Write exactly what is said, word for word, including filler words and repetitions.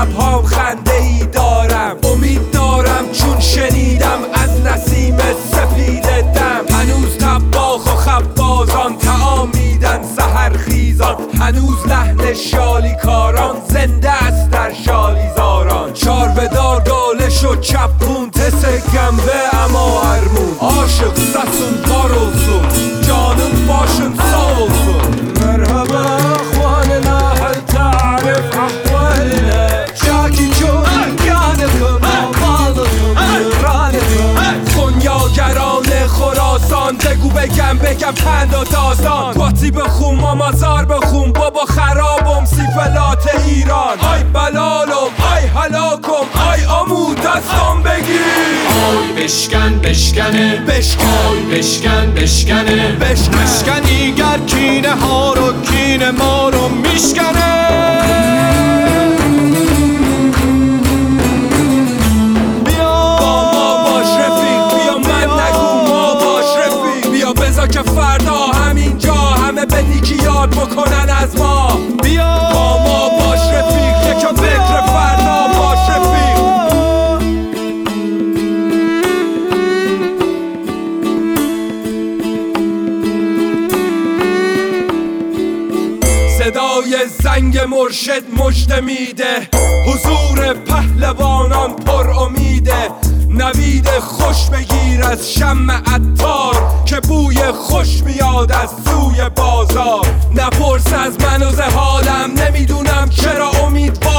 شبهام خنده ای دارم، امید دارم چون شنیدم از نسیم سفید دم. هنوز طباخ و خبازان طعام میدن سحرخیزان، هنوز لحن شالیکاران زنده است در شالیزاران. چاربدار داله شد چپون تس گنبه اما هرمون، عاشق سسون کاروسون جانم باشن سالسون. مرحبا اخواننا هل تعرف احوالنا، شاکی جون جانتون آمالتون رانتون. خونیاگران خراسان بگو بگم بگم پند و داستان، باتی بخون مامازار بخون بابا خرابم سیفلات ایران. آی بلالم آی هلاکم آی آمود دستم بگیر. آی بشکن بشکنه بشکن آی بشکن بشکنه بشکن بشکنی گر کینه ها رو کینه ما رو میشکنه. بیا با ما باش رفیق، بیا من نگو ما باش رفیق. بیا بذار که فردا همینجا همه به نیکی یاد بکنن از ما. بیا با ما باش رفیق، یکا فکر فردا باش رفیق. صدای زنگ مرشد مژده میده، حضور پهلوانان پر امیده. نوید خوش بگیر از شمع عطار که بوی خوش میاد از سوی بازار. نپرس از من و ز حالم، نمیدونم چرا امید